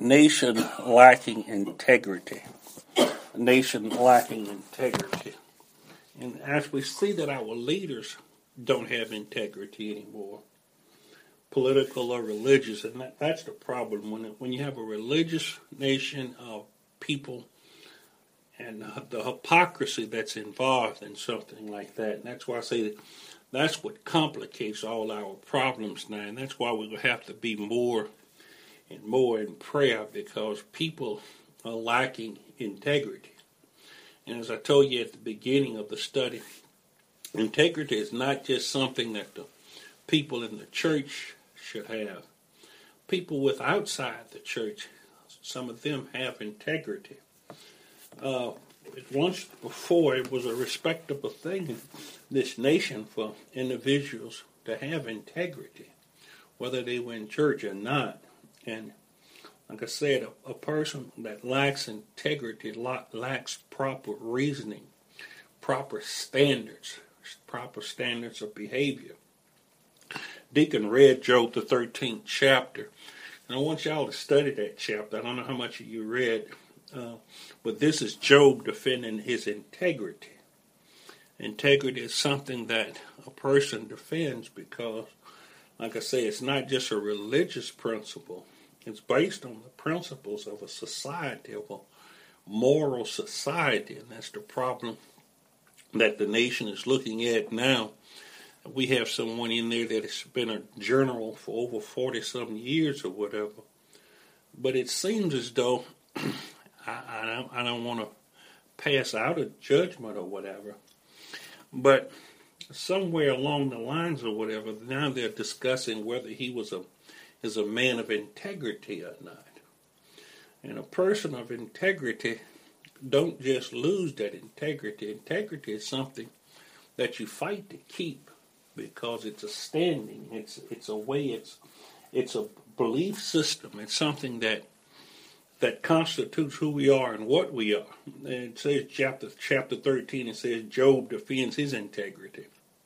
nation lacking integrity. A nation lacking integrity. And as we see that our leaders don't have integrity anymore, political or religious, and that's the problem. When you have a religious nation of people and the hypocrisy that's involved in something like that, and that's why I say that that's what complicates all our problems now, and that's why we will have to be more and more in prayer, because people are lacking integrity. And as I told you at the beginning of the study, integrity is not just something that the people in the church should have. People with outside the church, some of them have integrity. Once before, it was a respectable thing in this nation for individuals to have integrity, whether they were in church or not. And like I said, a person that lacks integrity lacks proper reasoning, proper standards of behavior. Deacon read Job, the 13th chapter, and I want y'all to study that chapter. I don't know how much of you read, but this is Job defending his integrity. Integrity is something that a person defends because, like I say, it's not just a religious principle. It's based on the principles of a society, of a moral society, and that's the problem that the nation is looking at now. We have someone in there that has been a general for over 40-some years or whatever, but it seems as though I don't want to pass out a judgment or whatever, but somewhere along the lines or whatever, now they're discussing whether he is a man of integrity or not. And a person of integrity don't just lose that integrity. Integrity is something that you fight to keep because it's a standing, it's a way, it's a belief system. It's something that constitutes who we are and what we are. And it says chapter 13, it says Job defends his integrity.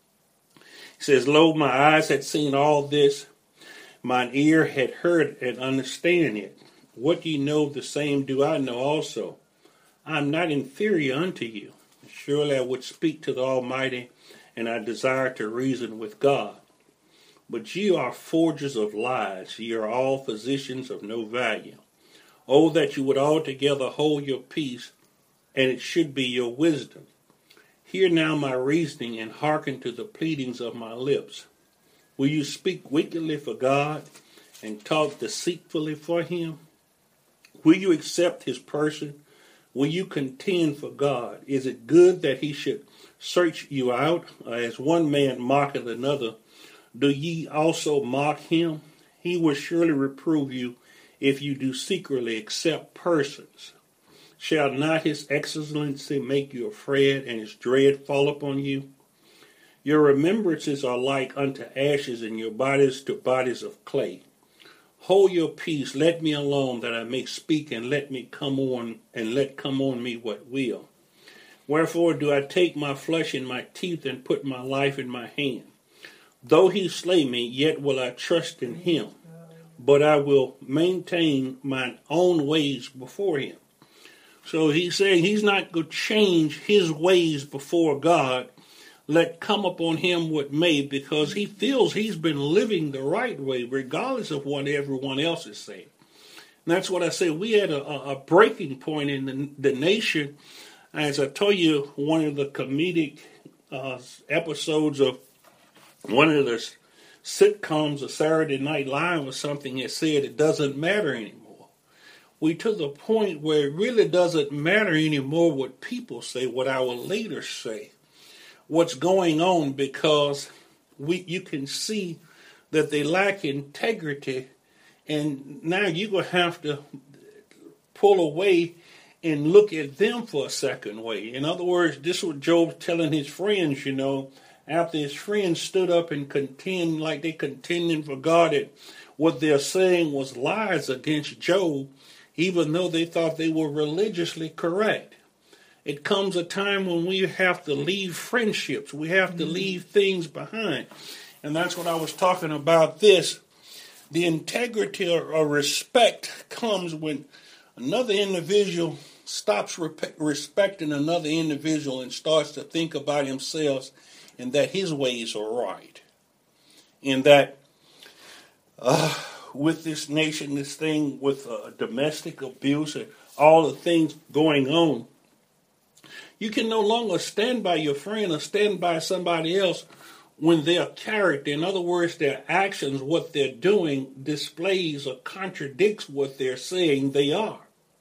He says, "Lo, my eyes had seen all this, mine ear had heard and understand it. What ye know, the same do I know also. I am not inferior unto you. Surely I would speak to the Almighty, and I desire to reason with God. But ye are forgers of lies, ye are all physicians of no value. Oh, that you would altogether hold your peace, and it should be your wisdom. Hear now my reasoning, and hearken to the pleadings of my lips. Will you speak wickedly for God, and talk deceitfully for him? Will you accept his person? Will you contend for God? Is it good that he should search you out? As one man mocketh another, do ye also mock him? He will surely reprove you if you do secretly accept persons. Shall not his excellency make you afraid, and his dread fall upon you? Your remembrances are like unto ashes, and your bodies to bodies of clay. Hold your peace, let me alone, that I may speak, and let come on me what will. Wherefore do I take my flesh in my teeth, and put my life in my hand? Though he slay me, yet will I trust in him, but I will maintain mine own ways before him." So he's saying he's not going to change his ways before God. Let come upon him what may, because he feels he's been living the right way, regardless of what everyone else is saying. And that's what I say. We had a breaking point in the nation. As I told you, one of the comedic episodes of one of the sitcoms of Saturday Night Live was something that said it doesn't matter anymore. We to the point where it really doesn't matter anymore what people say, what our leaders say, what's going on, because you can see that they lack integrity, and now you're going to have to pull away and look at them for a second way. In other words, this is what Job's telling his friends, after his friends stood up and contend like they contending for God, that what they're saying was lies against Job, even though they thought they were religiously correct. It comes a time when we have to leave friendships. We have to leave things behind. And that's what I was talking about this. The integrity or respect comes when another individual stops respecting another individual and starts to think about himself and that his ways are right. And that with this nation, this thing with domestic abuse and all the things going on, you can no longer stand by your friend or stand by somebody else when their character, in other words, their actions, what they're doing, displays or contradicts what they're saying they are.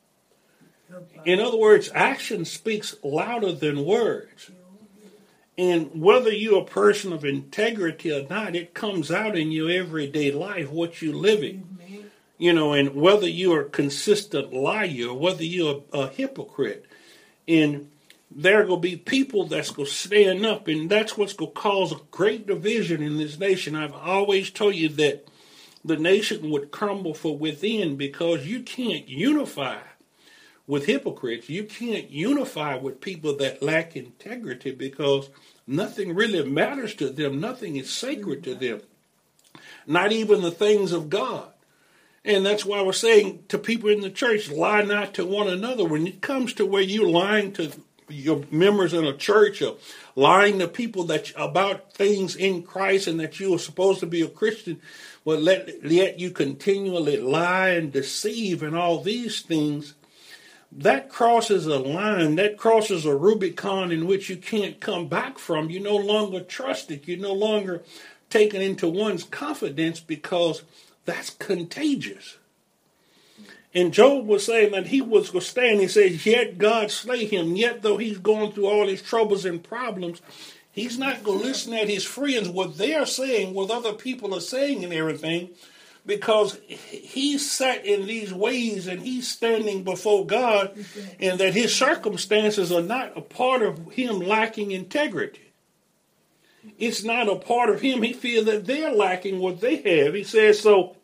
In other words, action speaks louder than words. And whether you're a person of integrity or not, it comes out in your everyday life, what you're living. And whether you're a consistent liar, whether you're a hypocrite. And there are going to be people that's going to stand up, and that's what's going to cause a great division in this nation. I've always told you that the nation would crumble from within because you can't unify with hypocrites. You can't unify with people that lack integrity because nothing really matters to them. Nothing is sacred to them. Not even the things of God. And that's why we're saying to people in the church, lie not to one another. When it comes to where you're lying to your members in a church or lying to people that about things in Christ and that you are supposed to be a Christian, but yet you continually lie and deceive and all these things, that crosses a line, that crosses a Rubicon in which you can't come back from. You no longer trust it. You're no longer taken into one's confidence because that's contagious. And Job was saying that he was going to stand. He says, yet God slay him. Yet though he's going through all his troubles and problems, he's not going to listen at his friends, what they're saying, what other people are saying and everything, because he's set in these ways and he's standing before God, and that his circumstances are not a part of him lacking integrity. It's not a part of him. He feels that they're lacking what they have. He says, so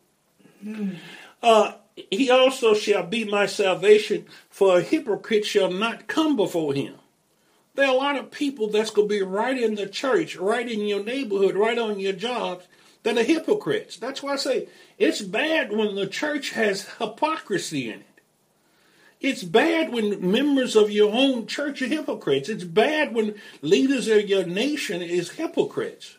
he also shall be my salvation, for a hypocrite shall not come before him. There are a lot of people that's going to be right in the church, right in your neighborhood, right on your jobs, that are hypocrites. That's why I say it's bad when the church has hypocrisy in it. It's bad when members of your own church are hypocrites. It's bad when leaders of your nation is hypocrites.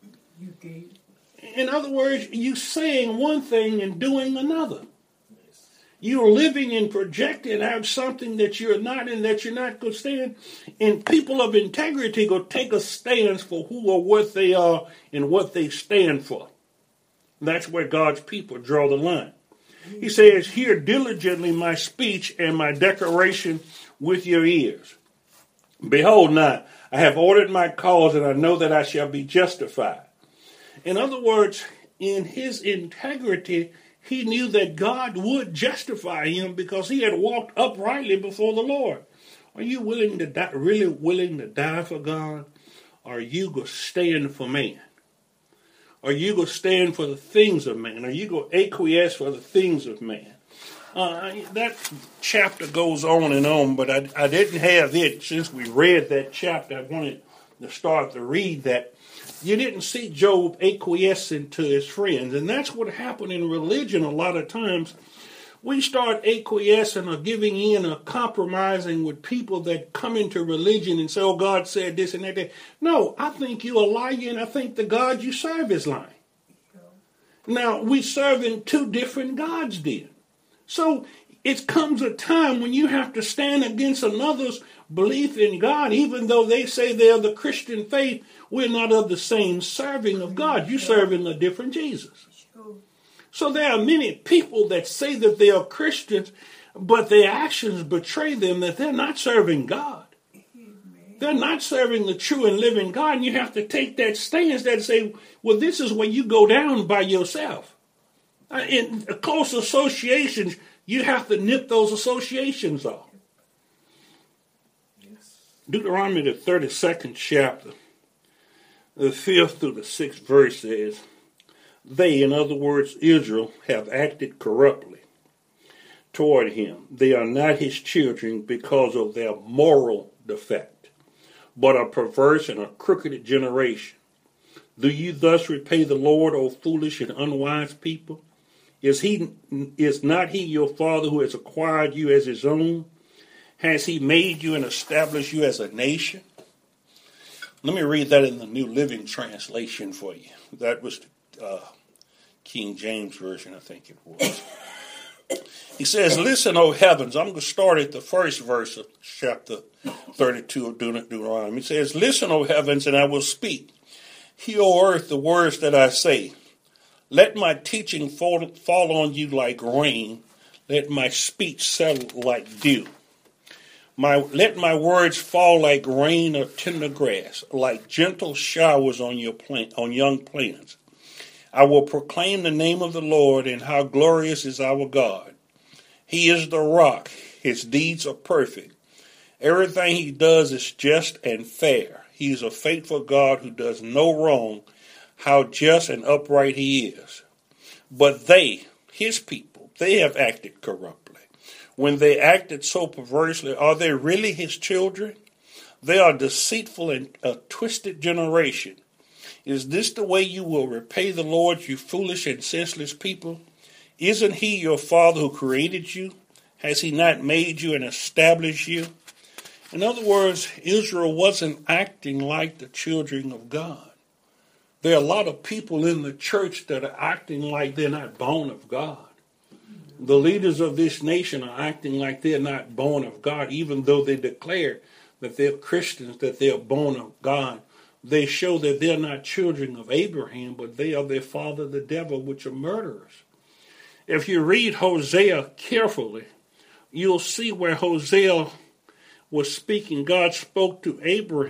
In other words, you saying one thing and doing another. You're living and projecting out something that you're not and that you're not going to stand. And people of integrity go take a stance for who or what they are and what they stand for. That's where God's people draw the line. He says, hear diligently my speech and my declaration with your ears. Behold now, I have ordered my cause and I know that I shall be justified. In other words, in his integrity, he knew that God would justify him because he had walked uprightly before the Lord. Are you willing to die, really willing to die for God? Or are you going to stand for man? Are you going to stand for the things of man? Are you going to acquiesce for the things of man? That chapter goes on, but I didn't have it. Since we read that chapter, I wanted to start to read that. You didn't see Job acquiescing to his friends. And that's what happened in religion a lot of times. We start acquiescing or giving in or compromising with people that come into religion and say, oh, God said this and that. No, I think you're a liar, and I think the God you serve is lying. Now, we serving two different gods then. So it comes a time when you have to stand against another's belief in God, even though they say they're the Christian faith. We're not of the same serving of God. You're serving a different Jesus. So there are many people that say that they are Christians, but their actions betray them that they're not serving God. They're not serving the true and living God. And you have to take that stance and say, well, this is where you go down by yourself. In close associations, you have to nip those associations off. Deuteronomy, the 32nd chapter, the 5th through the 6th verse says, they, in other words, Israel, have acted corruptly toward him. They are not his children because of their moral defect, but a perverse and a crooked generation. Do you thus repay the Lord, O foolish and unwise people? Is not he your father who has acquired you as his own? Has he made you and established you as a nation? Let me read that in the New Living Translation for you. That was King James Version, I think it was. He says, listen, O heavens. I'm going to start at the first verse of chapter 32 of Deuteronomy. He says, listen, O heavens, and I will speak. Hear, O earth, the words that I say. Let my teaching fall on you like rain. Let my speech settle like dew. Let my words fall like rain or tender grass, like gentle showers on young plants. I will proclaim the name of the Lord and how glorious is our God. He is the rock. His deeds are perfect. Everything he does is just and fair. He is a faithful God who does no wrong. How just and upright he is. But they, his people, they have acted corruptly. When they acted so perversely, are they really his children? They are deceitful and a twisted generation. Is this the way you will repay the Lord, you foolish and senseless people? Isn't he your father who created you? Has he not made you and established you? In other words, Israel wasn't acting like the children of God. There are a lot of people in the church that are acting like they're not born of God. The leaders of this nation are acting like they're not born of God, even though they declare that they're Christians, that they're born of God. They show that they're not children of Abraham, but they are their father, the devil, which are murderers. If you read Hosea carefully, you'll see where Hosea was speaking. God spoke to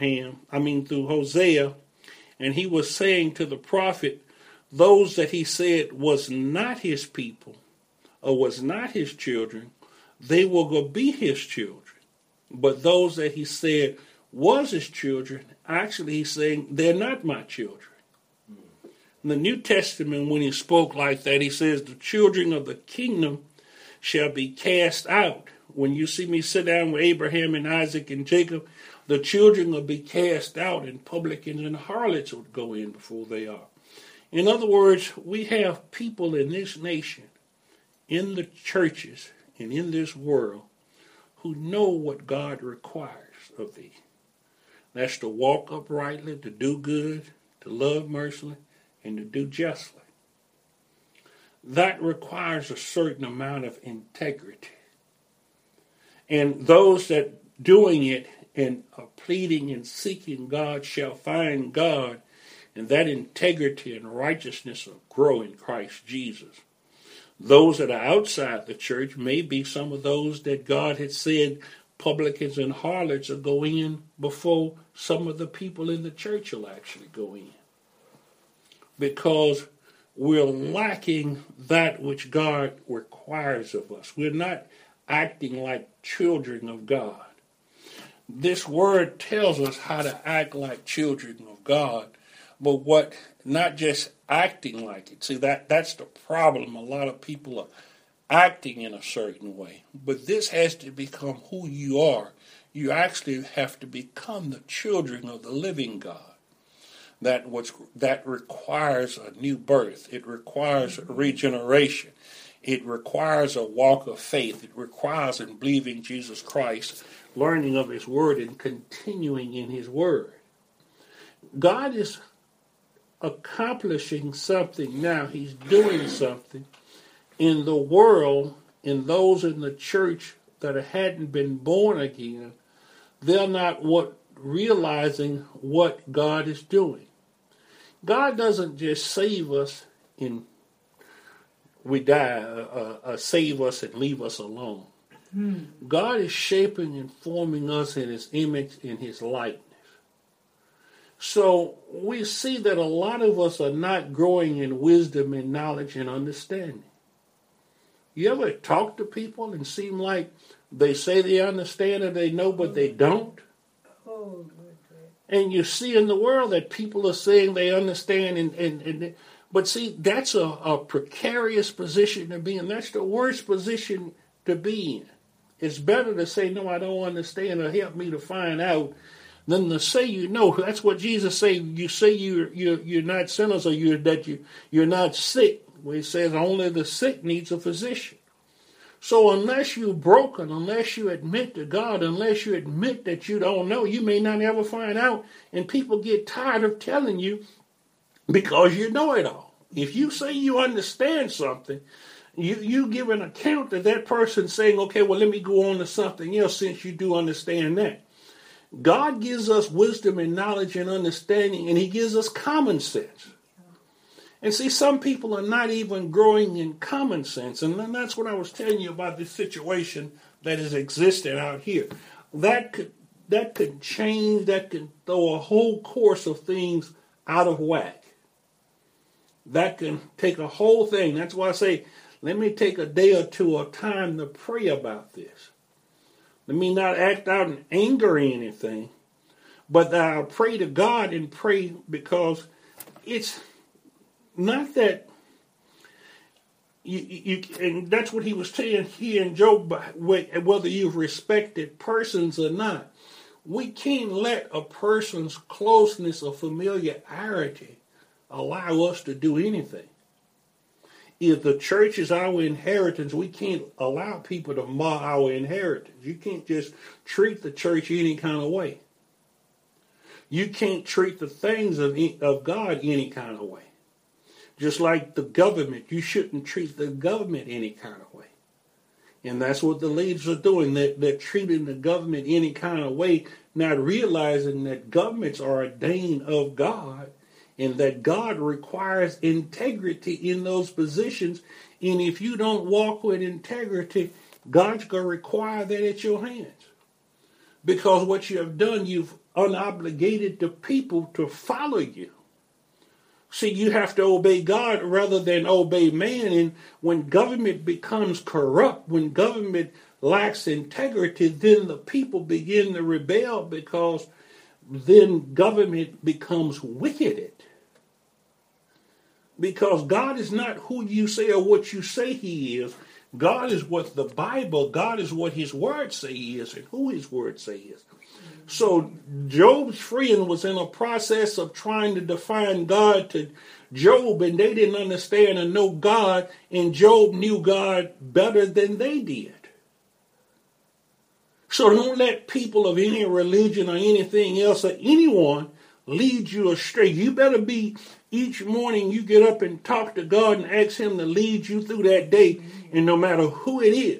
through Hosea, and he was saying to the prophet, those that he said was not his people, or was not his children, they will go be his children. But those that he said was his children, actually he's saying they're not my children. In the New Testament, when he spoke like that, he says the children of the kingdom shall be cast out. When you see me sit down with Abraham and Isaac and Jacob, the children will be cast out, and publicans and harlots will go in before they are. In other words, we have people in this nation, in the churches and in this world, who know what God requires of thee. That's to walk uprightly, to do good, to love mercifully, and to do justly. That requires a certain amount of integrity. And those that doing it and are pleading and seeking God shall find God, and that integrity and righteousness will grow in Christ Jesus. Those that are outside the church may be some of those that God had said publicans and harlots will go in before some of the people in the church will actually go in. Because we're lacking that which God requires of us. We're not acting like children of God. This word tells us how to act like children of God, but not just acting like it. See, that's the problem. A lot of people are acting in a certain way. But this has to become who you are. You actually have to become the children of the living God. That requires a new birth. It requires regeneration. It requires a walk of faith. It requires in believing Jesus Christ, learning of his word, and continuing in his word. God is accomplishing something now. He's doing something in the world, in those in the church that hadn't been born again. They're not realizing what God is doing. God doesn't just save us and we die, save us and leave us alone. God is shaping and forming us in his image, in his likeness. So we see that a lot of us are not growing in wisdom and knowledge and understanding. You ever talk to people and seem like they say they understand or they know, but they don't? And you see in the world that people are saying they understand, but see, that's a precarious position to be in. That's the worst position to be in. It's better to say, no, I don't understand, or help me to find out, than to say you know. That's what Jesus said. You say you're not sinners, or you're not sick, where it says only the sick needs a physician. So unless you're broken, unless you admit to God, unless you admit that you don't know, you may not ever find out. And people get tired of telling you because you know it all. If you say you understand something, you give an account to that person saying, okay, well, let me go on to something else since you do understand that. God gives us wisdom and knowledge and understanding, and he gives us common sense. And see, some people are not even growing in common sense. And that's what I was telling you about this situation that is existing out here. That could change, that could throw a whole course of things out of whack. That can take a whole thing. That's why I say, let me take a day or two of time to pray about this. Let me not act out in anger or anything, but I'll pray to God and pray because it's not that you and that's what he was saying here in Job, whether you've respected persons or not. We can't let a person's closeness or familiarity allow us to do anything. If the church is our inheritance, we can't allow people to mar our inheritance. You can't just treat the church any kind of way. You can't treat the things of God any kind of way. Just like the government, you shouldn't treat the government any kind of way. And that's what the leaders are doing. They're treating the government any kind of way, not realizing that governments are ordained of God and that God requires integrity in those positions. And if you don't walk with integrity, God's going to require that at your hands. Because what you have done, you've unobligated the people to follow you. See, you have to obey God rather than obey man. And when government becomes corrupt, when government lacks integrity, then the people begin to rebel because then government becomes wicked. Because God is not who you say or what you say he is. God is what the Bible, God is what his word say he is and who his word say he is. So Job's friend was in a process of trying to define God to Job, and they didn't understand and know God, and Job knew God better than they did. So don't let people of any religion or anything else or anyone lead you astray. You better be, each morning you get up and talk to God and ask him to lead you through that day, and no matter who it is,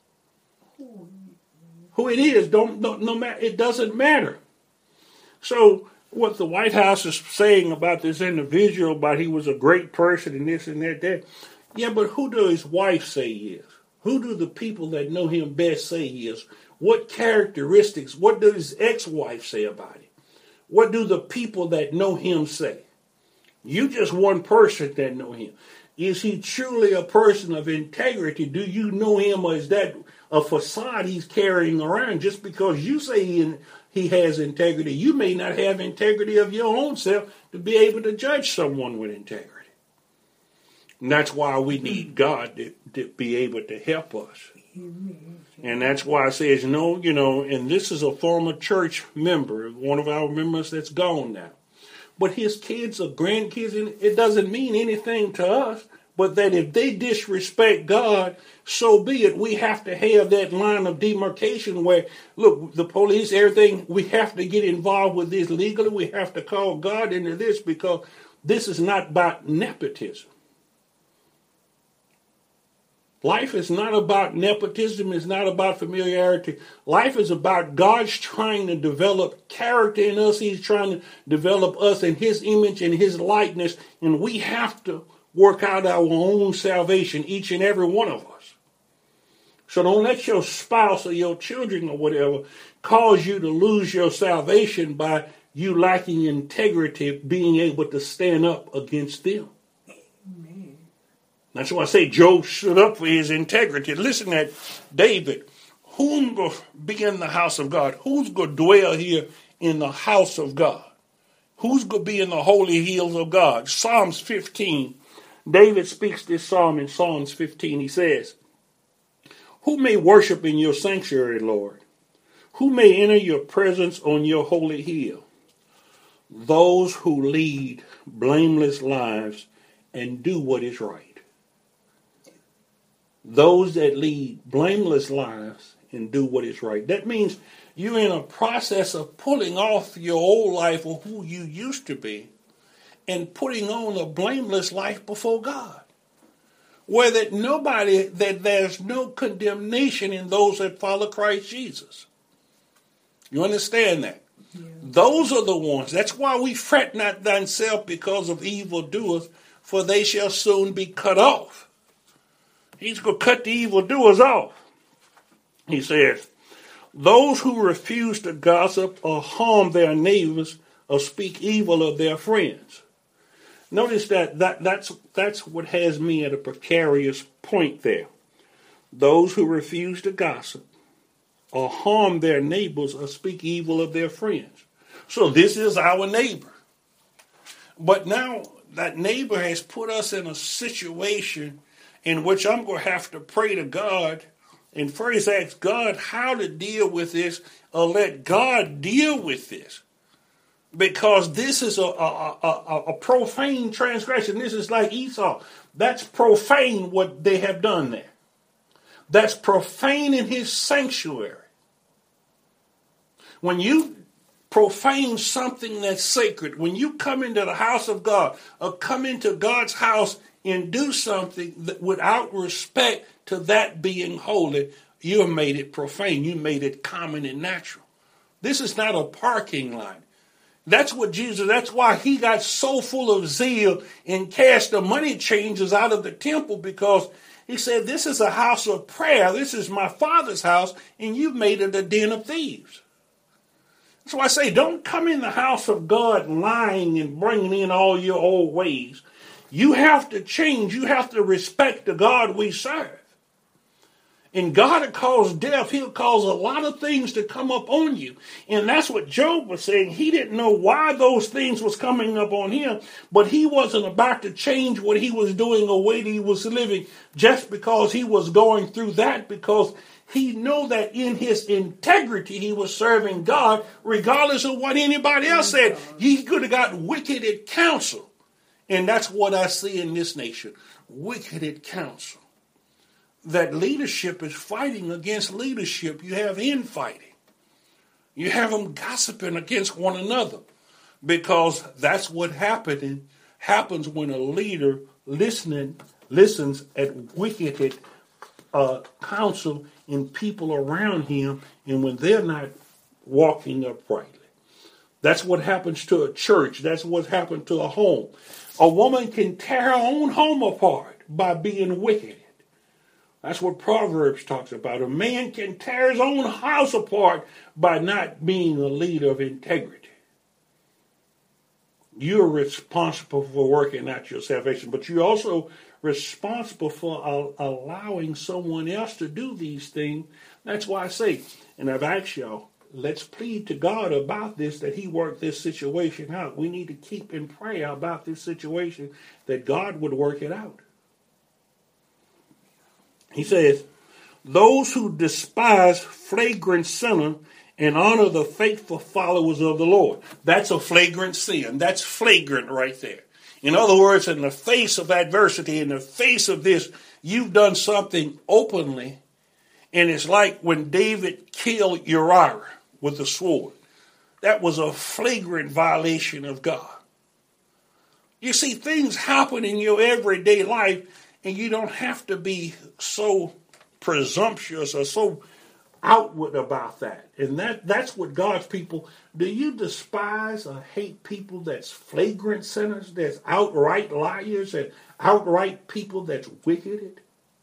no matter, it doesn't matter. So what the White House is saying about this individual, about he was a great person and this and that, yeah, but who does his wife say he is? Who do the people that know him best say he is? What characteristics, what does his ex-wife say about him? What do the people that know him say? You just one person that know him. Is he truly a person of integrity? Do you know him, or is that a facade he's carrying around? Just because you say he has integrity, you may not have integrity of your own self to be able to judge someone with integrity. And that's why we need God to be able to help us. And that's why it says, and this is a former church member, one of our members that's gone now. But his kids or grandkids, it doesn't mean anything to us, but that if they disrespect God, so be it. We have to have that line of demarcation where, look, the police, everything, we have to get involved with this legally. We have to call God into this because this is not about nepotism. Life is not about nepotism. It's not about familiarity. Life is about God's trying to develop character in us. He's trying to develop us in his image and his likeness. And we have to work out our own salvation, each and every one of us. So don't let your spouse or your children or whatever cause you to lose your salvation by you lacking integrity, being able to stand up against them. That's why I say Job stood up for his integrity. Listen at David. Who's going to be in the house of God? Who's going to dwell here in the house of God? Who's going to be in the holy hills of God? Psalms 15. David speaks this psalm in Psalms 15. He says, who may worship in your sanctuary, Lord? Who may enter your presence on your holy hill? Those who lead blameless lives and do what is right. those that lead blameless lives and do what is right. That means you're in a process of pulling off your old life of who you used to be and putting on a blameless life before God. Where that there's no condemnation in those that follow Christ Jesus. You understand that? Yeah. Those are the ones. That's why we fret not thyself because of evildoers, for they shall soon be cut off. He's going to cut the evildoers off. He says, those who refuse to gossip or harm their neighbors or speak evil of their friends. Notice that's what has me at a precarious point there. Those who refuse to gossip or harm their neighbors or speak evil of their friends. So this is our neighbor. But now that neighbor has put us in a situation in which I'm going to have to pray to God and first ask God how to deal with this, or let God deal with this. Because this is a profane transgression. This is like Esau. That's profane what they have done there. That's profane in his sanctuary. When you profane something that's sacred, when you come into the house of God or come into God's house and do something that without respect to that being holy, you have made it profane. You made it common and natural. This is not a parking lot. That's why he got so full of zeal and cast the money changers out of the temple, because he said, this is a house of prayer. This is my Father's house, and you've made it a den of thieves. That's why I say, don't come in the house of God lying and bringing in all your old ways. You have to change. You have to respect the God we serve. And God will cause death. He'll cause a lot of things to come up on you. And that's what Job was saying. He didn't know why those things was coming up on him, but he wasn't about to change what he was doing or way he was living just because he was going through that, because he knew that in his integrity he was serving God regardless of what anybody else said. He could have got wicked at counsel. And that's what I see in this nation. Wicked at counsel. That leadership is fighting against leadership. You have infighting. You have them gossiping against one another, because that's what happens when a leader listens at wicked counsel in people around him, and when they're not walking uprightly. That's what happens to a church. That's what happened to a home. A woman can tear her own home apart by being wicked. That's what Proverbs talks about. A man can tear his own house apart by not being a leader of integrity. You're responsible for working out your salvation, but you're also responsible for allowing someone else to do these things. That's why I say, and I've asked y'all, let's plead to God about this, that he work this situation out. We need to keep in prayer about this situation, that God would work it out. He says, those who despise flagrant sinner and honor the faithful followers of the Lord. That's a flagrant sin. That's flagrant right there. In other words, in the face of adversity, in the face of this, you've done something openly. And it's like when David killed Uriah with the sword. That was a flagrant violation of God. You see, things happen in your everyday life, and you don't have to be so presumptuous or so outward about that. And that's what God's people, do you despise or hate people that's flagrant sinners, that's outright liars, and outright people that's wicked?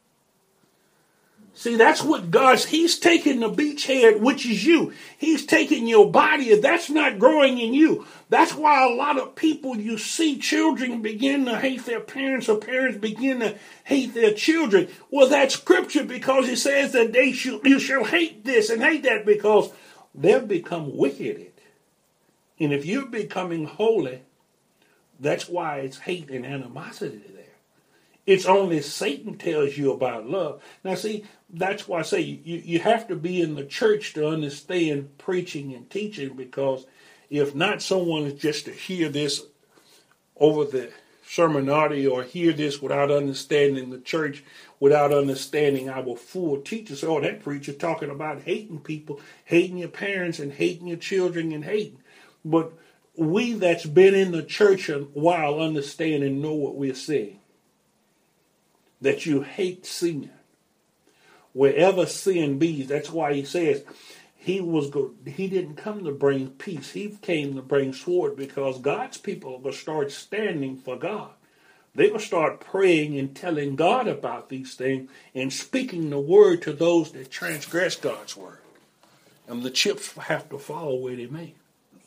See, that's what he's taking the beachhead, which is you. He's taking your body, and that's not growing in you. That's why a lot of people, you see children begin to hate their parents, or parents begin to hate their children. Well, that's scripture, because it says that you shall hate this and hate that, because they've become wicked. And if you're becoming holy, that's why it's hate and animosity there. It's only Satan tells you about love. Now, see, that's why I say you have to be in the church to understand preaching and teaching, because if not, someone is just to hear this over the sermon audio or hear this without understanding the church, without understanding our full teachers. Oh, that preacher talking about hating people, hating your parents and hating your children and hating. But we that's been in the church a while understand and know what we're saying. That you hate sin. Wherever sin be, that's why he says he didn't come to bring peace. He came to bring sword, because God's people are going to start standing for God. They're going to start praying and telling God about these things and speaking the word to those that transgress God's word. And the chips have to fall where they may.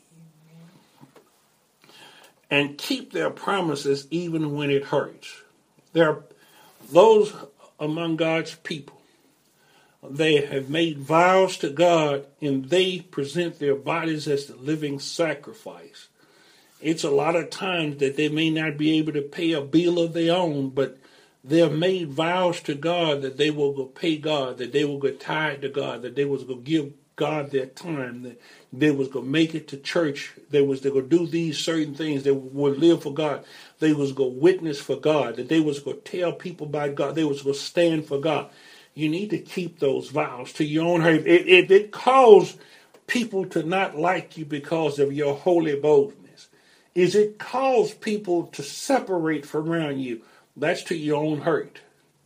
And keep their promises even when it hurts. There are those among God's people. They have made vows to God, and they present their bodies as the living sacrifice. It's a lot of times that they may not be able to pay a bill of their own, but they've made vows to God that they will go pay God, that they will go tithe to God, that they was going to give God their time, that they was going to make it to church, they was going to do these certain things, they would live for God, they was going to witness for God, that they was going to tell people about God, they was going to stand for God. You need to keep those vows to your own hurt. If it caused people to not like you because of your holy boldness, is it cause people to separate from around you, that's to your own hurt.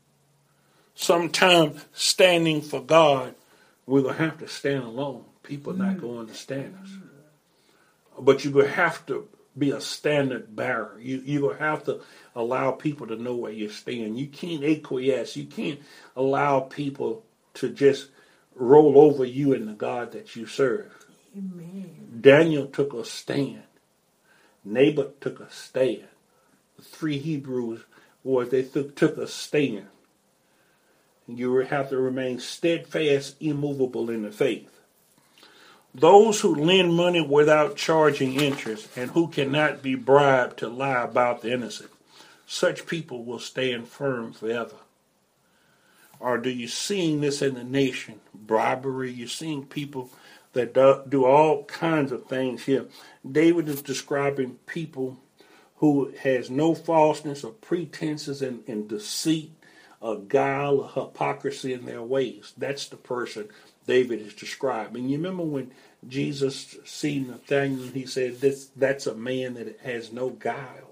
Sometimes standing for God, we're going to have to stand alone. People are not going to understand us. But you're going to have to be a standard bearer. You're going to have to allow people to know where you stand. You can't acquiesce. You can't allow people to just roll over you and the God that you serve. Amen. Daniel took a stand. Naboth took a stand. The 3 Hebrews boys, they took a stand. You have to remain steadfast, immovable in the faith. Those who lend money without charging interest and who cannot be bribed to lie about the innocent, such people will stand firm forever. Or do you seeing this in the nation? Bribery, you're seeing people that do all kinds of things here. David is describing people who has no falseness or pretenses and deceit, a guile, a hypocrisy in their ways. That's the person David is describing. You remember when Jesus seen Nathanael, he said, that's a man that has no guile.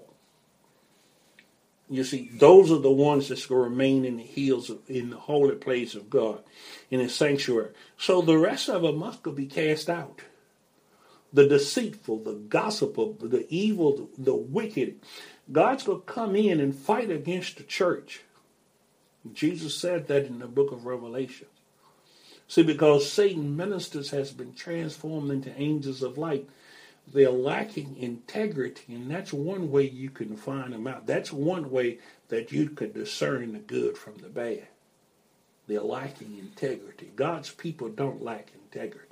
You see, those are the ones that's going to remain in the hills, in the holy place of God, in his sanctuary. So the rest of them must be cast out. The deceitful, the gossipful, the evil, the wicked. God's going to come in and fight against the church. Jesus said that in the book of Revelation. See, because Satan ministers has been transformed into angels of light, they're lacking integrity, and that's one way you can find them out. That's one way that you could discern the good from the bad. They're lacking integrity. God's people don't lack integrity.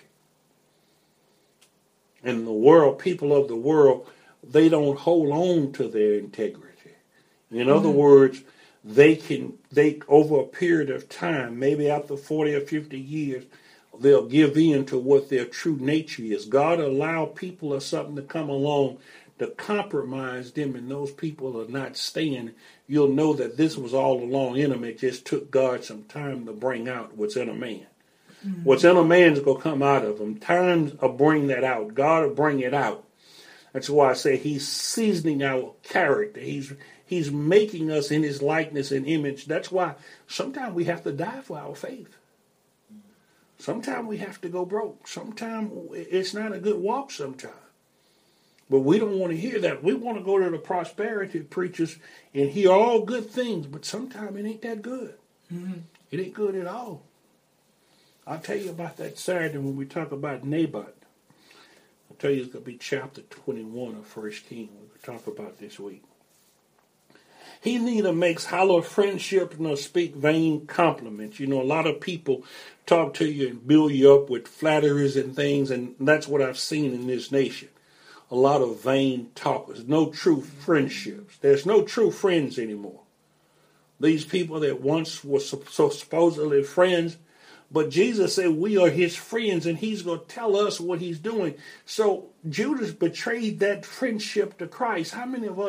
And the world, people of the world, they don't hold on to their integrity. In other words, they over a period of time, maybe after 40 or 50 years, they'll give in to what their true nature is. God allow people or something to come along to compromise them, and those people are not staying. You'll know that this was all along in them. It just took God some time to bring out what's in a man. Mm-hmm. What's in a man is going to come out of him. Times will bring that out. God will bring it out. That's why I say he's seasoning our character. He's making us in his likeness and image. That's why sometimes we have to die for our faith. Sometimes we have to go broke. Sometimes it's not a good walk sometimes. But we don't want to hear that. We want to go to the prosperity preachers and hear all good things, but sometimes it ain't that good. Mm-hmm. It ain't good at all. I'll tell you about that Saturday when we talk about Naboth. I'll tell you it's going to be chapter 21 of 1 Kings. We'll talk about this week. He neither makes hollow friendship nor speak vain compliments. You know, a lot of people talk to you and build you up with flatteries and things, and that's what I've seen in this nation. A lot of vain talkers, no true friendships. There's no true friends anymore. These people that once were so supposedly friends, but Jesus said we are his friends, and he's going to tell us what he's doing. So Judas betrayed that friendship to Christ. How many of us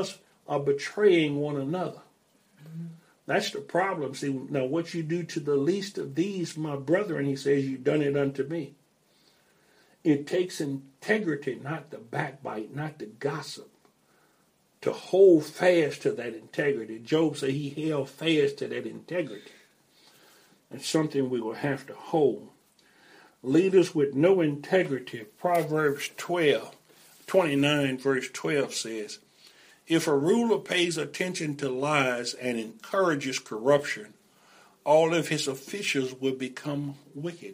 are betraying one another. That's the problem. See, now what you do to the least of these, my brethren, he says, you've done it unto me. It takes integrity, not to backbite, not to gossip, to hold fast to that integrity. Job said he held fast to that integrity. It's something we will have to hold. Leaders with no integrity, Proverbs 29 verse 12 says, if a ruler pays attention to lies and encourages corruption, all of his officials will become wicked.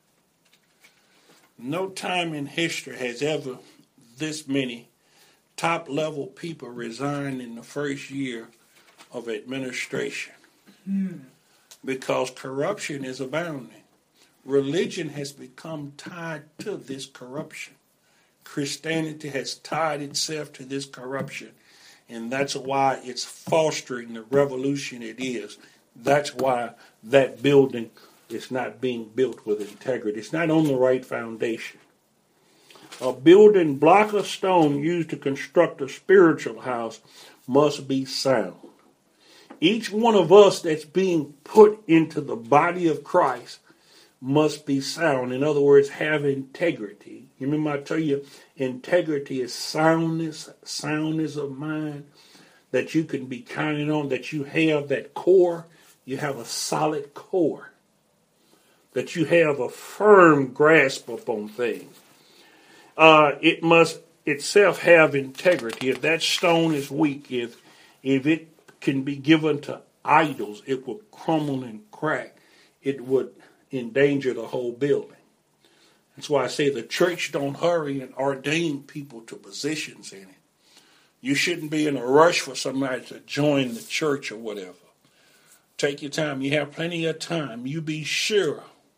No time in history has ever this many top-level people resigned in the first year of administration because corruption is abounding. Religion has become tied to this corruption. Christianity has tied itself to this corruption, and that's why it's fostering the revolution it is. That's why that building is not being built with integrity. It's not on the right foundation. A building block of stone used to construct a spiritual house must be sound. Each one of us that's being put into the body of Christ must be sound. In other words, have integrity. You remember I tell you, integrity is soundness of mind, that you can be counted on, that you have that core, you have a solid core, that you have a firm grasp upon things. It must itself have integrity. If that stone is weak, if it can be given to idols, it will crumble and crack. It would endanger the whole building. That's why I say the church don't hurry and ordain people to positions in it. You shouldn't be in a rush for somebody to join the church or whatever. Take your time. You have plenty of time. You be sure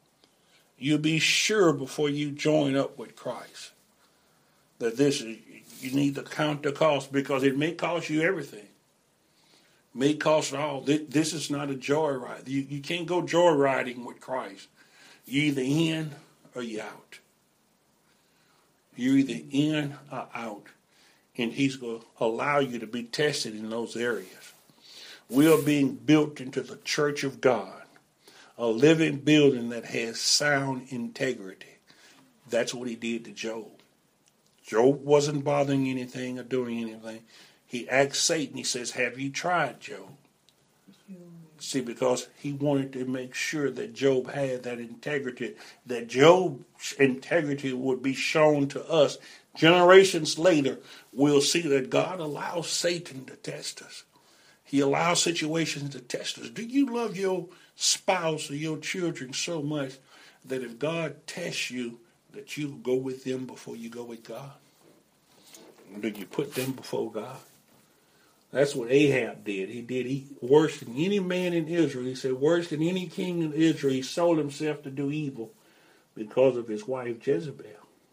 before you join up with Christ that you need to count the cost, because it may cost you everything. It may cost all. This is not a joyride. You can't go joyriding with Christ. You're either in or you're out. You're either in or out. And he's going to allow you to be tested in those areas. We are being built into the church of God, a living building that has sound integrity. That's what he did to Job. Job wasn't bothering anything or doing anything. He asked Satan, he says, have you tried, Job? See, because he wanted to make sure that Job had that integrity, that Job's integrity would be shown to us. Generations later, we'll see that God allows Satan to test us. He allows situations to test us. Do you love your spouse or your children so much that if God tests you, that you go with them before you go with God? Or do you put them before God? That's what Ahab did. He worse than any man in Israel. He said worse than any king in Israel. He sold himself to do evil because of his wife Jezebel.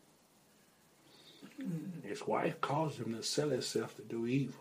His wife caused him to sell himself to do evil.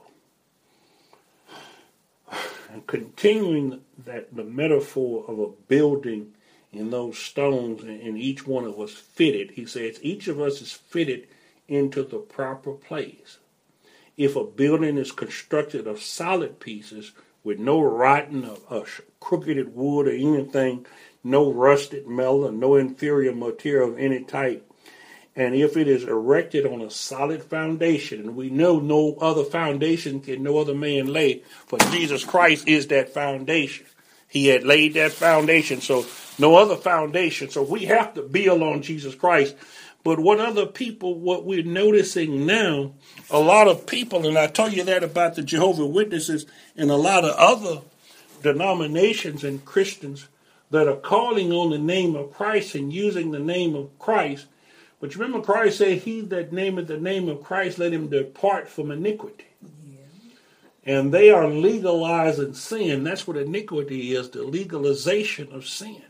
And continuing the metaphor of a building in those stones, and each one of us fitted, he says each of us is fitted into the proper place. If a building is constructed of solid pieces with no rotten or crooked wood or anything, no rusted metal or no inferior material of any type, and if it is erected on a solid foundation, and we know no other foundation can no other man lay, for Jesus Christ is that foundation. He had laid that foundation, so no other foundation. So we have to build on Jesus Christ. But what we're noticing now, a lot of people, and I told you that about the Jehovah's Witnesses and a lot of other denominations and Christians that are calling on the name of Christ and using the name of Christ. But you remember Christ said, he that nameth the name of Christ, let him depart from iniquity. Yeah. And they are legalizing sin. That's what iniquity is, the legalization of sin.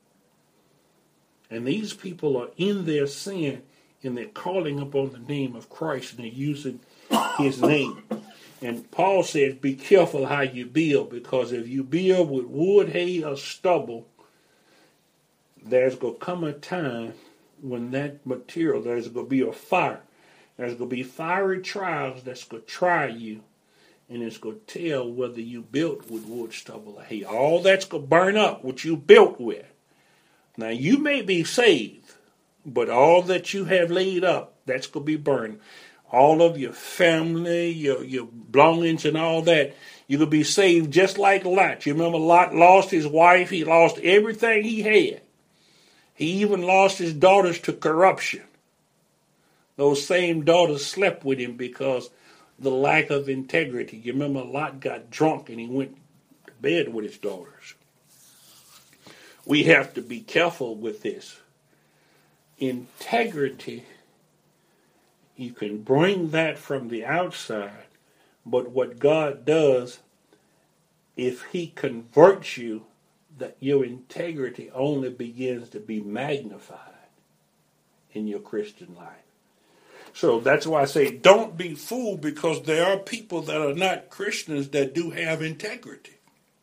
And these people are in their sin, and they're calling upon the name of Christ, and they're using his name. And Paul says, be careful how you build, because if you build with wood, hay, or stubble, there's going to come a time when that material, there's going to be a fire. There's going to be fiery trials that's going to try you. and it's going to tell whether you built with wood, stubble, or hay. All that's going to burn up what you built with. Now, you may be saved, but all that you have laid up, that's going to be burned. All of your family, your belongings and all that, you're going to be saved just like Lot. You remember Lot lost his wife. He lost everything he had. He even lost his daughters to corruption. Those same daughters slept with him because the lack of integrity. You remember Lot got drunk and he went to bed with his daughters. We have to be careful with this. Integrity, you can bring that from the outside, but what God does, if he converts you, that your integrity only begins to be magnified in your Christian life. So that's why I say don't be fooled, because there are people that are not Christians that do have integrity.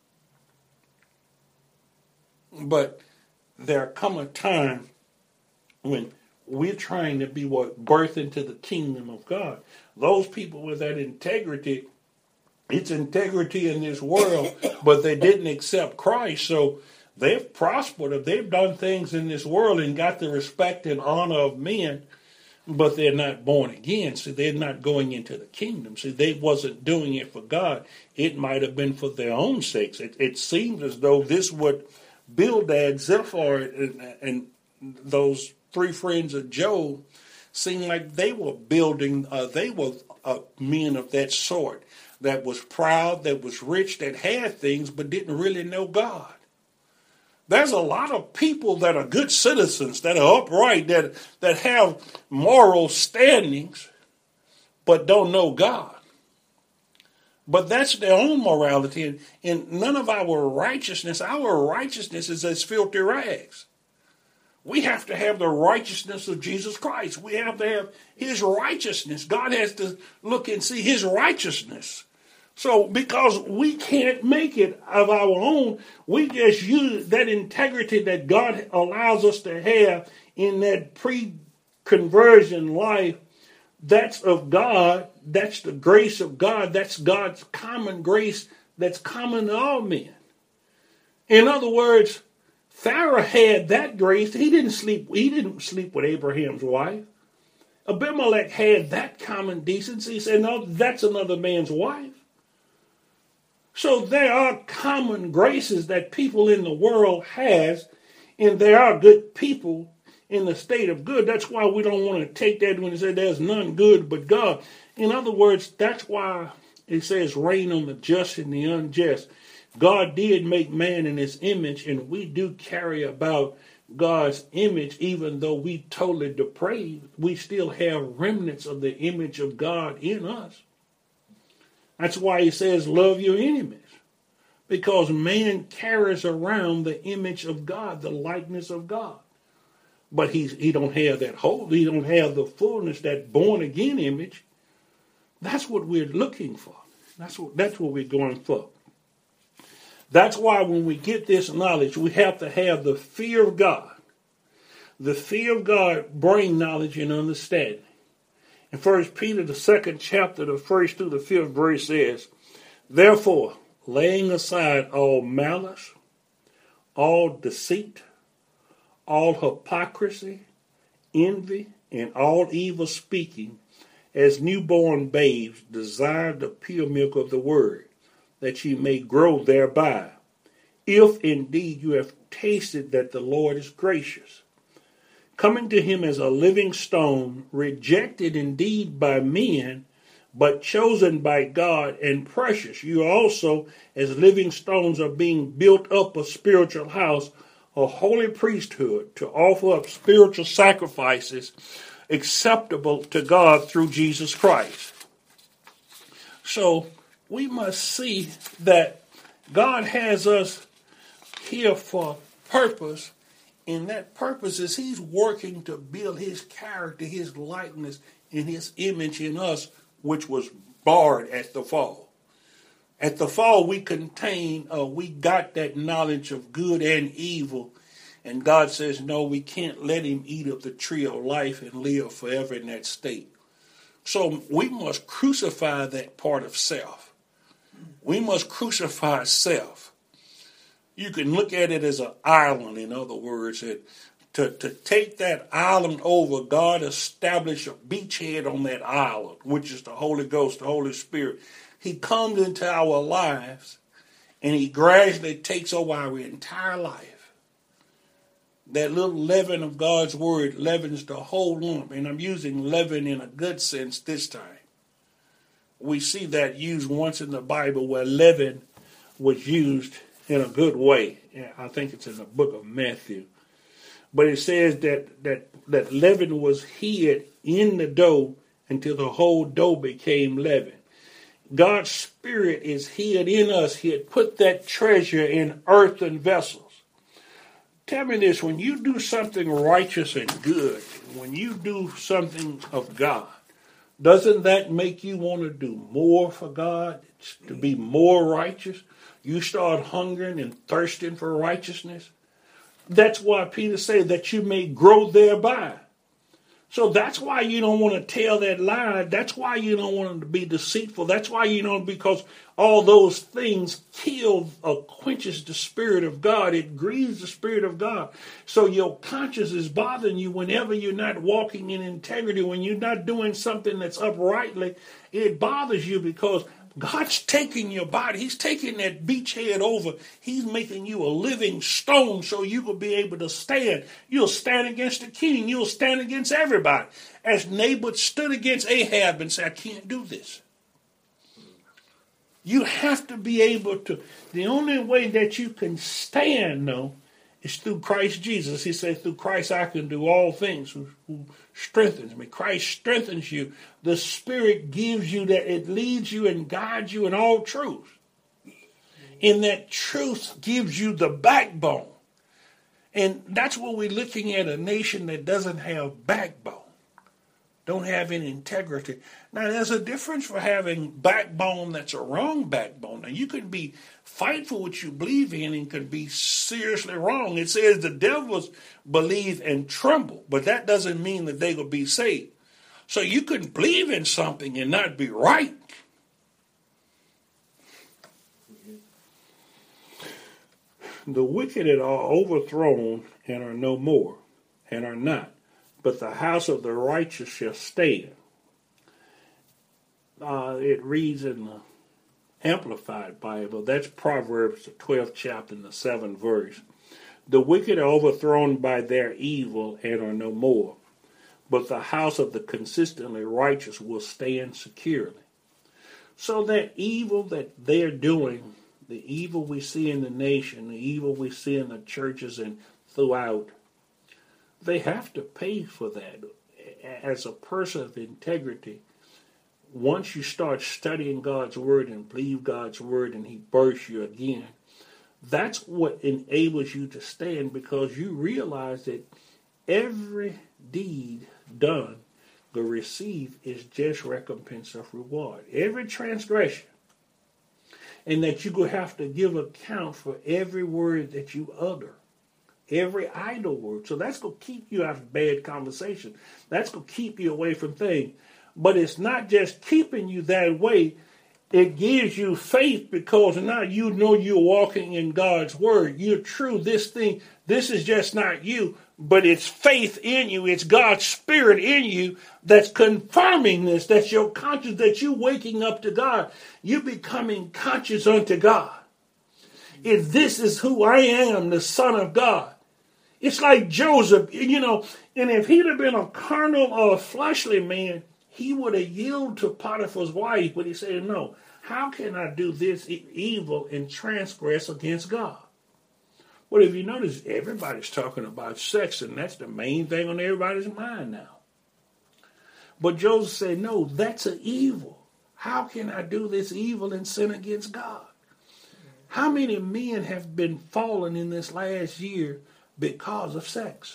But there come a time when we're trying to be birthed into the kingdom of God. Those people with that integrity, it's integrity in this world, but they didn't accept Christ. So they've prospered, or they've done things in this world and got the respect and honor of men, but they're not born again. So they're not going into the kingdom. See, they wasn't doing it for God. It might have been for their own sakes. It seems as though this would Bildad, Zophar, and those three friends of Job seemed like they were building, they were men of that sort, that was proud, that was rich, that had things, but didn't really know God. There's a lot of people that are good citizens, that are upright, that have moral standings, but don't know God. But that's their own morality, and none of our righteousness is as filthy rags. We have to have the righteousness of Jesus Christ. We have to have his righteousness. God has to look and see his righteousness. So because we can't make it of our own, we just use that integrity that God allows us to have in that pre-conversion life. That's of God. That's the grace of God. That's God's common grace that's common to all men. In other words, Pharaoh had that grace. He didn't sleep with Abraham's wife. Abimelech had that common decency. He said, no, that's another man's wife. So there are common graces that people in the world has, and there are good people in the state of good. That's why we don't want to take that when it says there's none good but God. In other words, that's why it says rain on the just and the unjust. God did make man in his image, and we do carry about God's image. Even though we totally depraved, we still have remnants of the image of God in us. That's why he says, love your enemies. Because man carries around the image of God, the likeness of God. But he don't have that whole, he don't have the fullness, that born again image. That's what we're looking for. That's what we're going for. That's why when we get this knowledge, we have to have the fear of God. The fear of God brings knowledge and understanding. In 1 Peter, the 2nd chapter, the 1st through the 5th verse says, therefore, laying aside all malice, all deceit, all hypocrisy, envy, and all evil speaking, as newborn babes desire the pure milk of the word, that ye may grow thereby, if indeed you have tasted that the Lord is gracious. Coming to him as a living stone, rejected indeed by men, but chosen by God and precious. You also, as living stones, are being built up a spiritual house, a holy priesthood, to offer up spiritual sacrifices acceptable to God through Jesus Christ. So we must see that God has us here for purpose, and that purpose is he's working to build his character, his likeness, and his image in us, which was barred at the fall. At the fall, we got that knowledge of good and evil, and God says, no, we can't let him eat of the tree of life and live forever in that state. So we must crucify that part of self. We must crucify self. You can look at it as an island, in other words. To take that island over, God established a beachhead on that island, which is the Holy Ghost, the Holy Spirit. He comes into our lives, and he gradually takes over our entire life. That little leaven of God's word leavens the whole lump, and I'm using leaven in a good sense this time. We see that used once in the Bible where leaven was used in a good way. I think it's in the book of Matthew. But it says that leaven was hid in the dough until the whole dough became leaven. God's Spirit is hid in us. He had put that treasure in earthen vessels. Tell me this, when you do something righteous and good, when you do something of God, doesn't that make you want to do more for God, to be more righteous? You start hungering and thirsting for righteousness. That's why Peter said that you may grow thereby. So that's why you don't want to tell that lie. That's why you don't want to be deceitful. That's why you don't, because all those things quenches the Spirit of God. It grieves the Spirit of God. So your conscience is bothering you whenever you're not walking in integrity, when you're not doing something that's uprightly. It bothers you because God's taking your body. He's taking that beachhead over. He's making you a living stone so you will be able to stand. You'll stand against the king. You'll stand against everybody. As Naboth stood against Ahab and said, I can't do this. You have to be able to. The only way that you can stand, though, is through Christ Jesus. He said, through Christ I can do all things who strengthens me. Christ strengthens you. The Spirit gives you that. It leads you and guides you in all truth. And that truth gives you the backbone. And that's what we're looking at, a nation that doesn't have backbone. Don't have any integrity. Now, there's a difference for having backbone that's a wrong backbone. Now, you can be fight for what you believe in and can be seriously wrong. It says the devils believe and tremble, but that doesn't mean that they will be saved. So you can believe in something and not be right. The wicked are overthrown and are no more, and are not. But the house of the righteous shall stand. It reads in the Amplified Bible. That's Proverbs, the 12th chapter and the 7th verse. The wicked are overthrown by their evil and are no more. But the house of the consistently righteous will stand securely. So that evil that they're doing, the evil we see in the nation, the evil we see in the churches and throughout, they have to pay for that. As a person of integrity, once you start studying God's word and believe God's word and he births you again, that's what enables you to stand, because you realize that every deed done will receive its just recompense of reward. Every transgression. And that you will have to give account for every word that you utter. Every idle word. So that's going to keep you out of bad conversation. That's going to keep you away from things. But it's not just keeping you that way. It gives you faith, because now you know you're walking in God's word. You're true. This is just not you, but it's faith in you. It's God's Spirit in you that's confirming this. That's your conscience, that you're waking up to God. You're becoming conscious unto God. If this is who I am, the Son of God. It's like Joseph, and if he'd have been a carnal or a fleshly man, he would have yielded to Potiphar's wife, but he said, no, how can I do this evil and transgress against God? Well, if you notice, everybody's talking about sex, and that's the main thing on everybody's mind now. But Joseph said, no, that's an evil. How can I do this evil and sin against God? How many men have been fallen in this last year because of sex?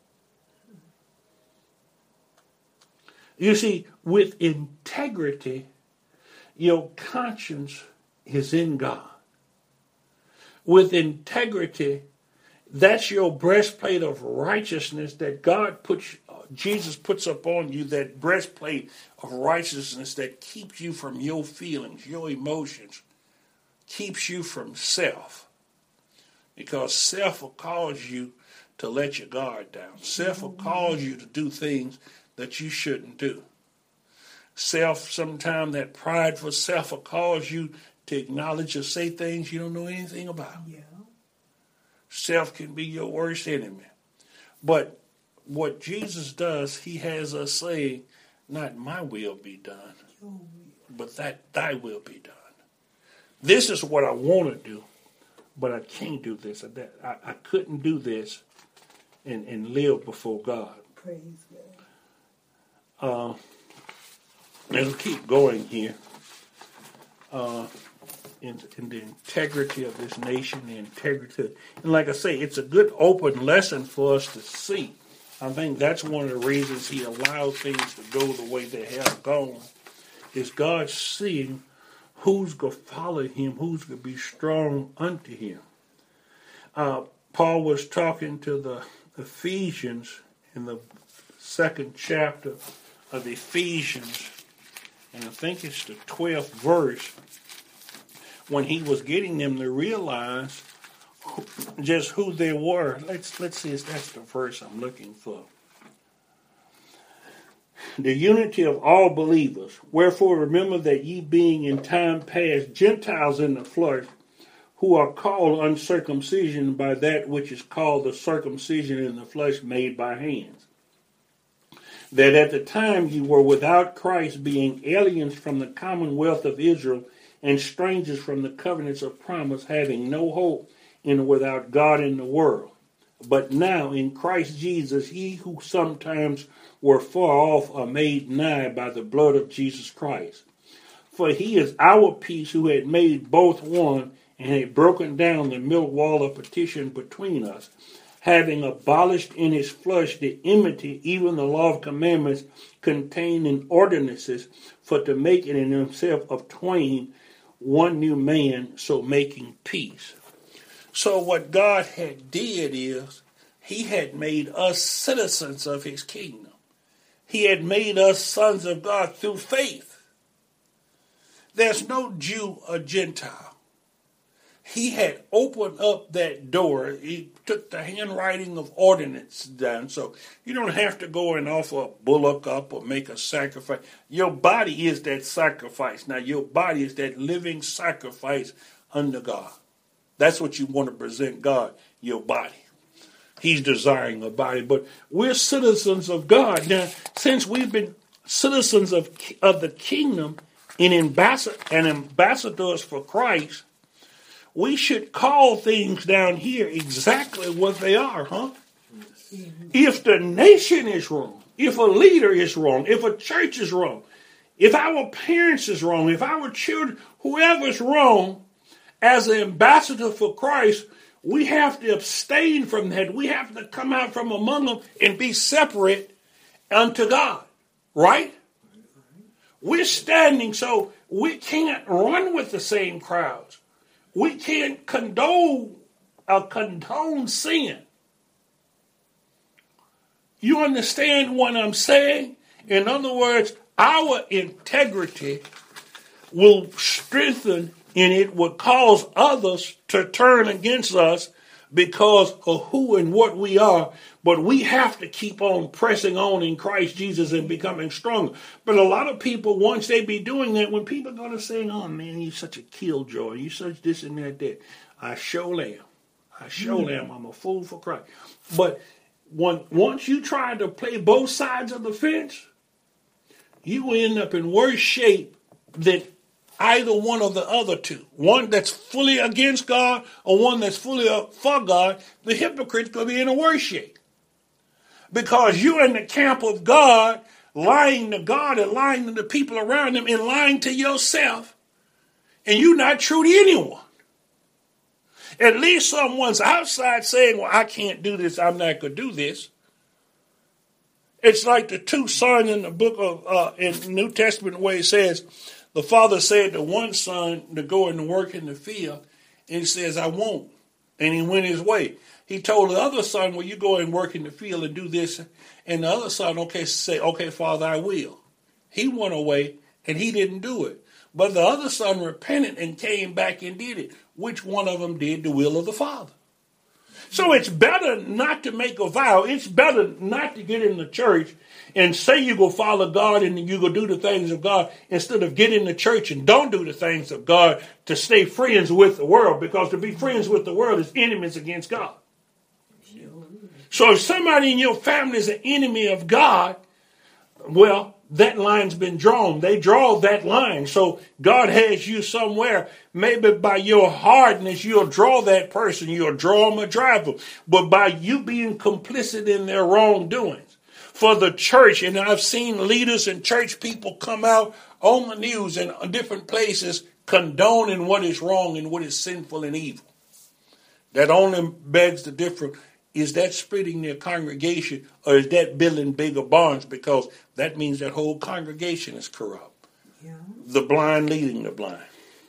You see, with integrity, your conscience is in God. With integrity, that's your breastplate of righteousness that Jesus puts upon you, that breastplate of righteousness that keeps you from your feelings, your emotions, keeps you from self. Because self will cause you to let your guard down. Self will cause you to do things that you shouldn't do. Self, sometimes that prideful self will cause you to acknowledge or say things you don't know anything about. Yeah. Self can be your worst enemy. But what Jesus does, he has us saying, not my will be done, but that thy will be done. This is what I want to do, but I can't do this or that. I couldn't do this and live before God. Praise God. Let's keep going here. In the integrity of this nation, the integrity. And like I say, it's a good open lesson for us to see. I think that's one of the reasons he allows things to go the way they have gone, is God seeing who's going to follow him, who's going to be strong unto him. Paul was talking to the Ephesians in the 2nd chapter of Ephesians, and I think it's the 12th verse, when he was getting them to realize just who they were. Let's see if that's the verse I'm looking for. The unity of all believers. Wherefore remember that ye being in time past Gentiles in the flesh, who are called uncircumcision by that which is called the circumcision in the flesh made by hands. That at the time ye were without Christ, being aliens from the commonwealth of Israel, and strangers from the covenants of promise, having no hope and without God in the world. But now in Christ Jesus, ye who sometimes were far off are made nigh by the blood of Jesus Christ. For he is our peace, who had made both one, and had broken down the middle wall of partition between us, having abolished in his flesh the enmity, even the law of commandments contained in ordinances, for to make it in himself of twain one new man, so making peace. So what God had did is, he had made us citizens of his kingdom. He had made us sons of God through faith. There's no Jew or Gentile. He had opened up that door. He took the handwriting of ordinance down. So you don't have to go and offer a bullock up or make a sacrifice. Your body is that sacrifice. Now your body is that living sacrifice unto God. That's what you want to present God, your body. He's desiring a body. But we're citizens of God. Now, since we've been citizens of the kingdom and ambassadors for Christ, we should call things down here exactly what they are, huh? If the nation is wrong, if a leader is wrong, if a church is wrong, if our parents is wrong, if our children, whoever's wrong, as an ambassador for Christ, we have to abstain from that. We have to come out from among them and be separate unto God, right? We're standing, so we can't run with the same crowds. We can't condone sin. You understand what I'm saying? In other words, our integrity will strengthen, and it will cause others to turn against us because of who and what we are. But we have to keep on pressing on in Christ Jesus and becoming stronger. But a lot of people, once they be doing that, when people go to say, oh man, you're such a killjoy, you such this and that. I sure am. I'm a fool for Christ. But once you try to play both sides of the fence, you will end up in worse shape than either one of the other two. One that's fully against God or one that's fully for God. The hypocrite's going to be in a worse shape. Because you're in the camp of God, lying to God and lying to the people around him and lying to yourself. And you're not true to anyone. At least someone's outside saying, well, I can't do this. I'm not going to do this. It's like the two sons in the book of, in the New Testament where it says, the father said to one son to go and work in the field, and he says, I won't. And he went his way. He told the other son, well, you go and work in the field and do this. And the other son, okay, Father, I will. He went away, and he didn't do it. But the other son repented and came back and did it. Which one of them did the will of the Father? So it's better not to make a vow. It's better not to get in the church and say you go follow God and you go do the things of God instead of get in the church and don't do the things of God to stay friends with the world, because to be friends with the world is enemies against God. So if somebody in your family is an enemy of God, well, that line's been drawn. They draw that line. So God has you somewhere. Maybe by your hardness, you'll draw that person. You'll draw them or drive them. But by you being complicit in their wrongdoings for the church, and I've seen leaders and church people come out on the news and different places condoning what is wrong and what is sinful and evil. That only begs the difference. Is that splitting their congregation, or is that building bigger barns? Because that means that whole congregation is corrupt. Yeah. The blind leading the blind.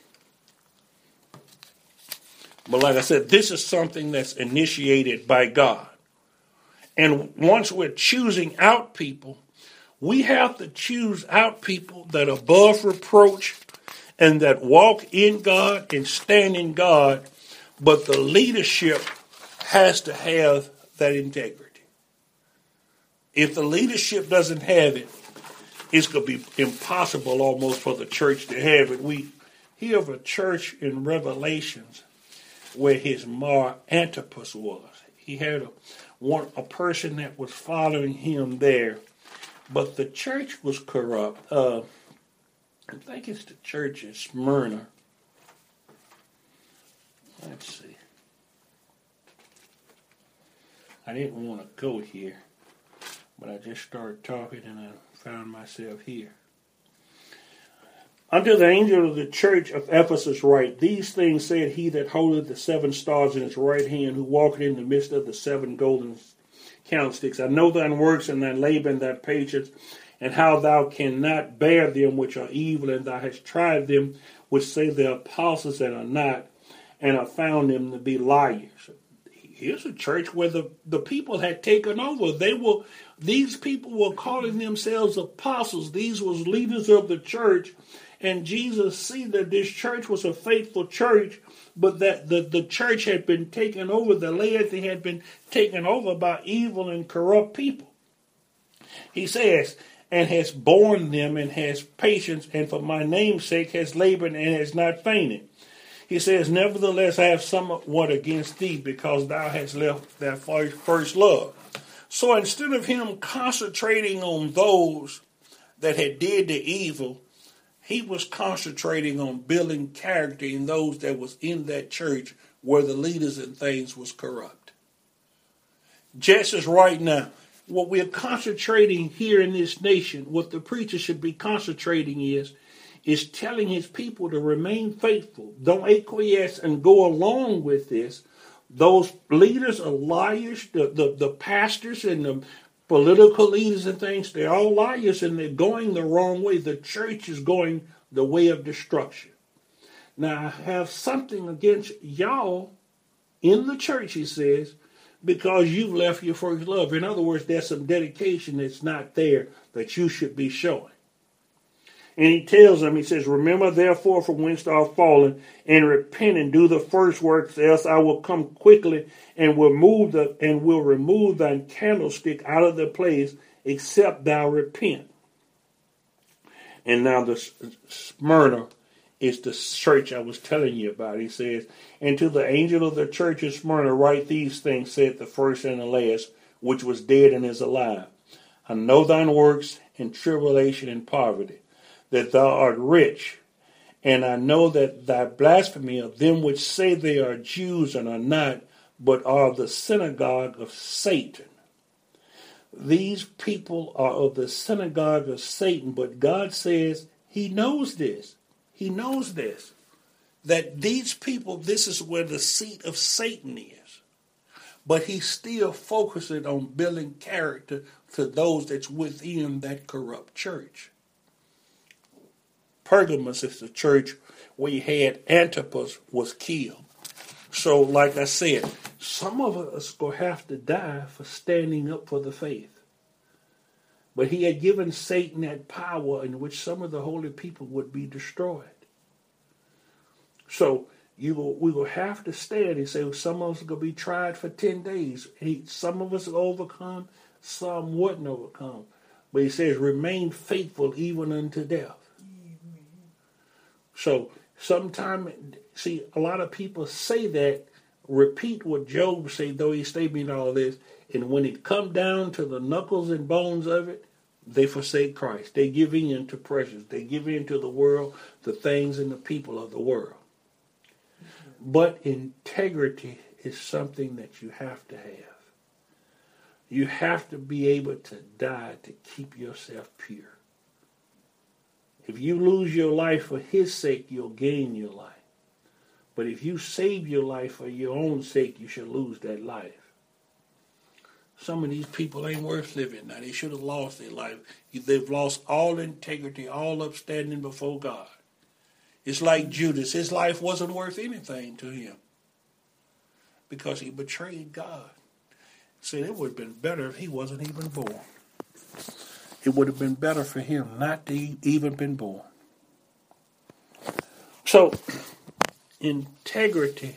But like I said, this is something that's initiated by God. And once we're choosing out people, we have to choose out people that are above reproach and that walk in God and stand in God. But the leadership has to have that integrity. If the leadership doesn't have it, it's going to be impossible almost for the church to have it. We hear of a church in Revelations where his mar Antipas was. He had a person that was following him there, but the church was corrupt. I think it's the church in Smyrna. Let's see. I didn't want to go here, but I just started talking and I found myself here. Unto the angel of the church of Ephesus write, these things said he that holdeth the 7 stars in his right hand, who walketh in the midst of the 7 golden candlesticks. I know thine works and thy labor and thy patience, and how thou cannot bear them which are evil, and thou hast tried them which say they are apostles and are not, and have found them to be liars. Here's a church where the people had taken over. These people were calling themselves apostles. These was leaders of the church. And Jesus see that this church was a faithful church, but that the church had been taken over. The laity had been taken over by evil and corrupt people. He says, and has borne them and has patience, and for my name's sake has labored and has not fainted. He says, nevertheless, I have somewhat against thee, because thou hast left thy first love. So instead of him concentrating on those that had did the evil, he was concentrating on building character in those that was in that church where the leaders and things was corrupt. Just as right now, what we're concentrating here in this nation, what the preacher should be concentrating is telling his people to remain faithful. Don't acquiesce and go along with this. Those leaders are liars. The pastors and the political leaders and things, they're all liars and they're going the wrong way. The church is going the way of destruction. Now, I have something against y'all in the church, he says, because you've left your first love. In other words, there's some dedication that's not there that you should be showing. And he tells them, he says, remember therefore from whence thou art fallen, and repent and do the first works, else I will come quickly and will remove thine candlestick out of the place, except thou repent. And now the Smyrna is the church I was telling you about. He says, and to the angel of the church of Smyrna write these things, said the first and the last, which was dead and is alive. I know thine works and tribulation and poverty, that thou art rich, and I know that thy blasphemy of them which say they are Jews and are not, but are the synagogue of Satan. These people are of the synagogue of Satan, but God says he knows this. He knows this. That these people, this is where the seat of Satan is. But he's still focusing on building character to those that's within that corrupt church. Pergamos is the church where you had Antipas was killed. So, like I said, some of us going to have to die for standing up for the faith. But he had given Satan that power in which some of the holy people would be destroyed. So we will have to stand. He said some of us are going to be tried for 10 days. Some of us will overcome, some wouldn't overcome. But he says, remain faithful even unto death. So sometimes, see, a lot of people say that, repeat what Job said, though he stayed me in all this, and when it come down to the knuckles and bones of it, they forsake Christ. They give in to pleasures. They give in to the world, the things and the people of the world. But integrity is something that you have to have. You have to be able to die to keep yourself pure. If you lose your life for his sake, you'll gain your life. But if you save your life for your own sake, you should lose that life. Some of these people ain't worth living now. They should have lost their life. They've lost all integrity, all upstanding before God. It's like Judas. His life wasn't worth anything to him because he betrayed God. See, it would have been better if he wasn't even born. It would have been better for him not to even been born. So, integrity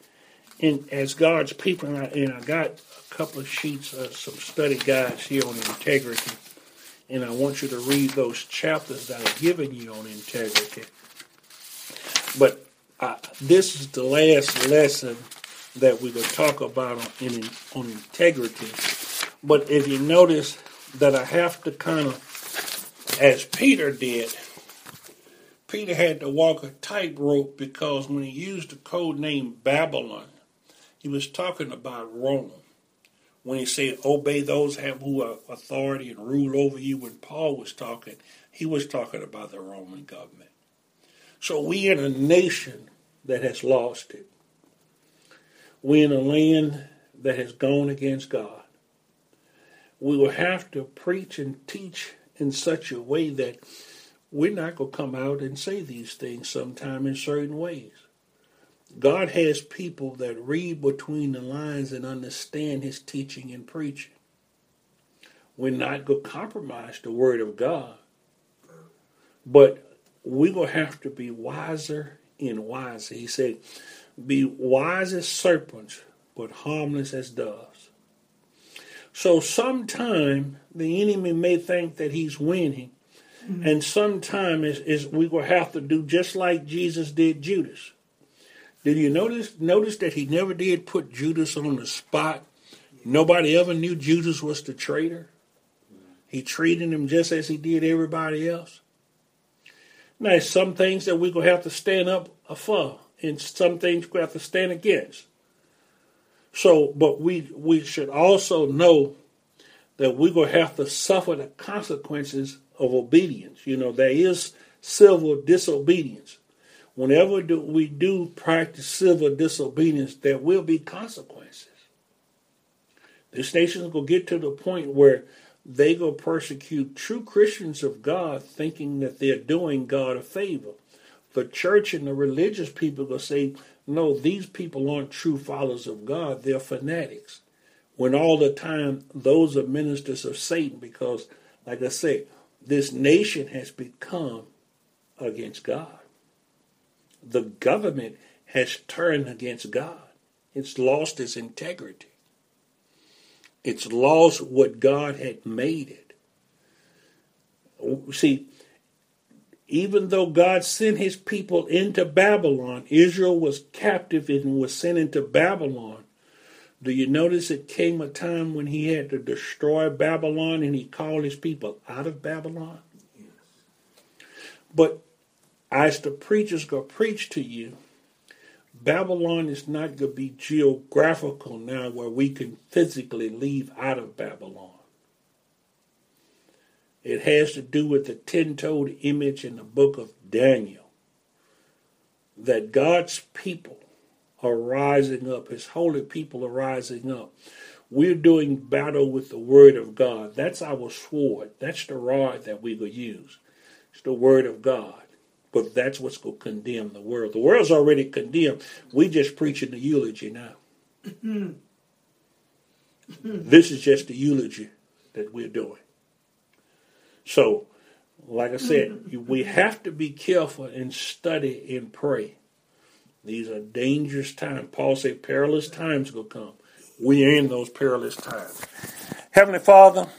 as God's people, and I got a couple of sheets of some study guides here on integrity, and I want you to read those chapters that I've given you on integrity. But this is the last lesson that we're going to talk about on integrity. But if you notice that I have to kind of, as Peter did, Peter had to walk a tightrope because when he used the code name Babylon, he was talking about Rome. When he said, obey those who have authority and rule over you, when Paul was talking, he was talking about the Roman government. So we in a nation that has lost it. We in a land that has gone against God. We will have to preach and teach in such a way that we're not going to come out and say these things sometime in certain ways. God has people that read between the lines and understand his teaching and preaching. We're not going to compromise the word of God. But we're going to have to be wiser and wiser. He said, be wise as serpents, but harmless as doves. So sometime the enemy may think that he's winning. Mm-hmm. And sometime we're going to have to do just like Jesus did Judas. Did you notice that he never did put Judas on the spot? Nobody ever knew Judas was the traitor. He treated him just as he did everybody else. Now, there's some things that we're going to have to stand up for, and some things we have to stand against. So, but we should also know that we're going to have to suffer the consequences of obedience. You know, there is civil disobedience. Whenever we do practice civil disobedience, there will be consequences. This nation is going to get to the point where they go persecute true Christians of God, thinking that they're doing God a favor. The church and the religious people will say, no, these people aren't true followers of God. They're fanatics. When all the time, those are ministers of Satan because, like I say, this nation has become against God. The government has turned against God. It's lost its integrity. It's lost what God had made it. See, even though God sent his people into Babylon, Israel was captive and was sent into Babylon. Do you notice it came a time when he had to destroy Babylon and he called his people out of Babylon? Yes. But as the preacher's going to preach to you, Babylon is not going to be geographical now where we can physically leave out of Babylon. It has to do with the 10-toed image in the book of Daniel. That God's people are rising up. His holy people are rising up. We're doing battle with the word of God. That's our sword. That's the rod that we will use. It's the word of God. But that's what's going to condemn the world. The world's already condemned. We just preaching the eulogy now. This is just the eulogy that we're doing. So, like I said, we have to be careful and study and pray. These are dangerous times. Paul said perilous times will come. We are in those perilous times. Heavenly Father,